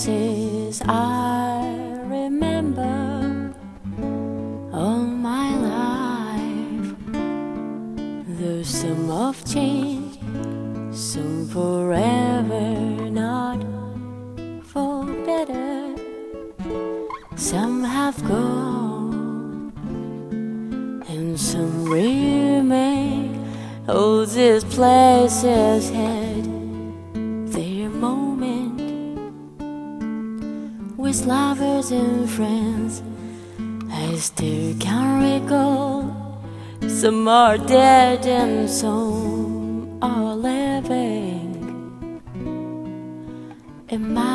places I remember all my life. There's some of change, some forever, not for better. Some have gone and some remain. All these places had their moment with lovers and friends. I still can recall. Some are dead and some are living in my